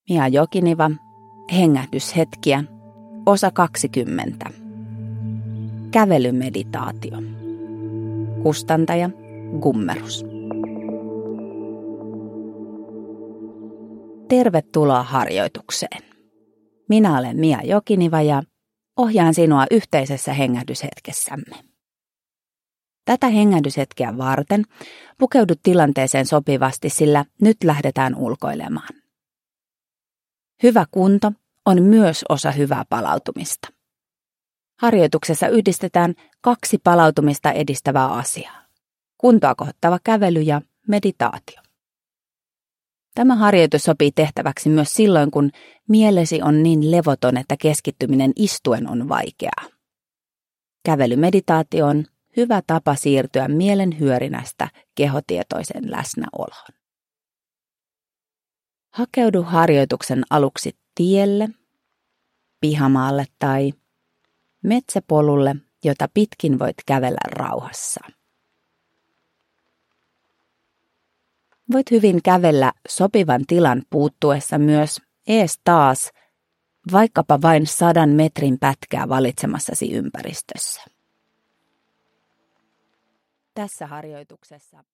Mia Jokiniva, hengähdyshetkiä, osa 20. Kävelymeditaatio. Kustantaja Gummerus. Tervetuloa harjoitukseen. Minä olen Mia Jokiniva ja ohjaan sinua yhteisessä hengähdyshetkessämme. Tätä hengähdyshetkeä varten pukeudut tilanteeseen sopivasti, sillä nyt lähdetään ulkoilemaan. Hyvä kunto on myös osa hyvää palautumista. Harjoituksessa yhdistetään 2 palautumista edistävää asiaa: kuntoa kohottava kävely ja meditaatio. Tämä harjoitus sopii tehtäväksi myös silloin, kun mielesi on niin levoton, että keskittyminen istuen on vaikeaa. Kävelymeditaatio on hyvä tapa siirtyä mielen hyörinästä kehotietoiseen läsnäoloon. Hakeudu harjoituksen aluksi tielle, pihamaalle tai metsäpolulle, jota pitkin voit kävellä rauhassa. Voit hyvin kävellä sopivan tilan puuttuessa myös ees taas, vaikkapa vain 100 metrin pätkää valitsemassasi ympäristössä. Tässä harjoituksessa